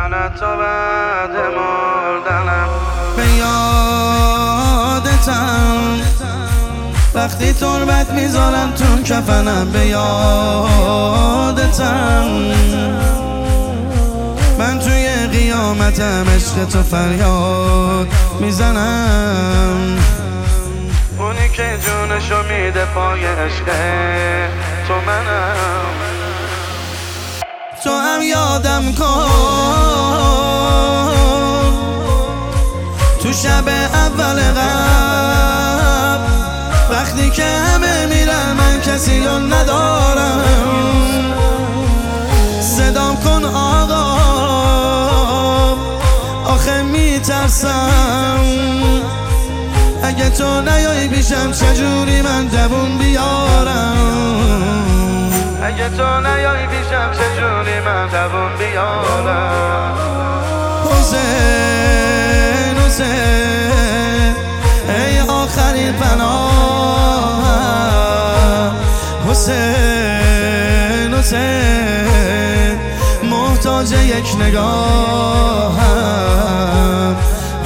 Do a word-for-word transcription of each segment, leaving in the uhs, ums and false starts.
من تو بعد مردنم به یادتم وقتی تربت میذارم تو کفنم، به یادتم من توی قیامتم عشق تو فریاد میزنم. اونی که جونشو میده پای عشق تو منم. تو هم یادم کن تو شب اول قبل وقتی که همه میرن من کسی رو ندارم، صدام کن آقا آخه میترسم اگه تو نیایی پیشم چجوری من جوون بیارم، اگه تو نیایی پیشم چجوری من جوون بیارم. حسین حسین ای آخرین پناه، حسین حسین محتاج یک نگاهم،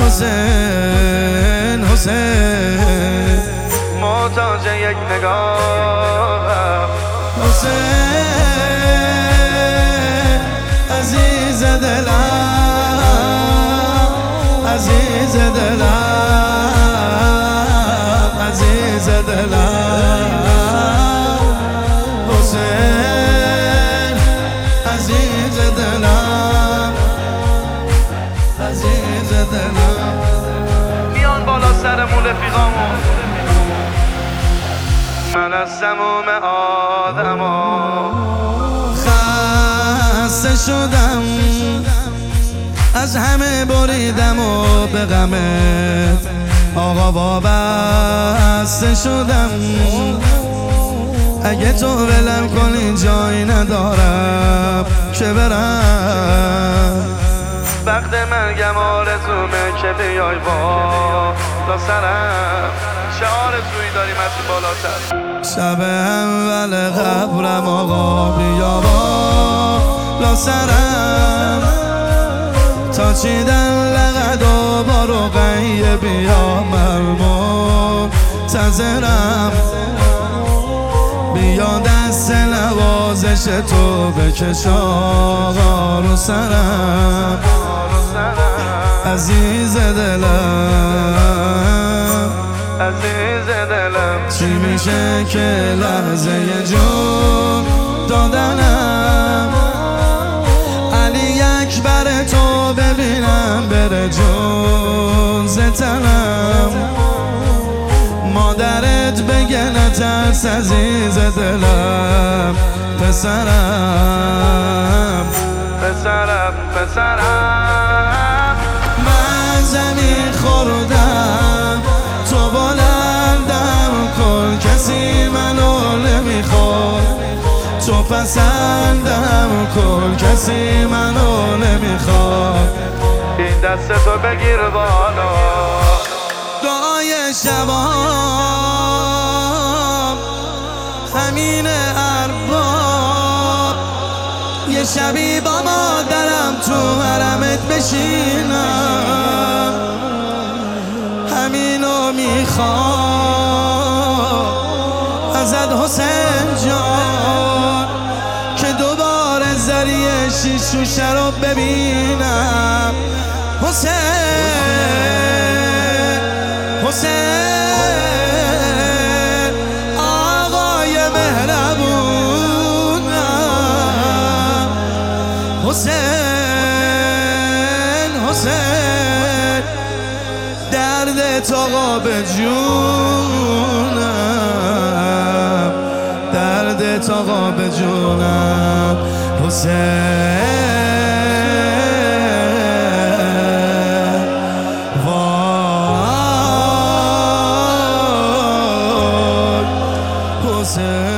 حسین حسین محتاج یک نگاهم. حسین عزیز دلم، عزیز دلم، عزیز دلم، حسین عزیز دلم، عزیز دلم. میان بالا سرمون رفیقامون، من از سموم آدما خسته شدم از همه بریدم و به غمت آقا وابسته شدم، اگه تو ولم کنی جایی ندارم که برم، وقت مرگم آرزومه که بیای بالا سرم. چه آرزویی داریم از این بالاتر؟ شب اول قبرم آقا بیا بالا سرم، تا چیدن لقد و بارو قیه بیا من منتظرم، بیا دست نوازش تو بکش آقا رو سرم، عزیز دلم، عزیز دلم. چی میشه که لحظه جون دادنم علی اکبر تو ببینم بره جون زتنم، مادرت بگه نترس عزیز دلم، پسرم پسرم پسرم. من زمین خوردم تو بلندم کن، کسی منو نمیخواد تو پسندم کن، کسی منو نمیخواد این دست تو بگیر بالا. دعای شبام همین ارباب، یه شبی با مادرم تو حرمت بشینم، همینو میخوام ازت حسین جان که دوباره زریه شیشوشه رو ببینم، حسین حسین آقای مهربونم، حسین حسین دردت آقا به جونم، دردت آقا به جونم، حسین وای حسین.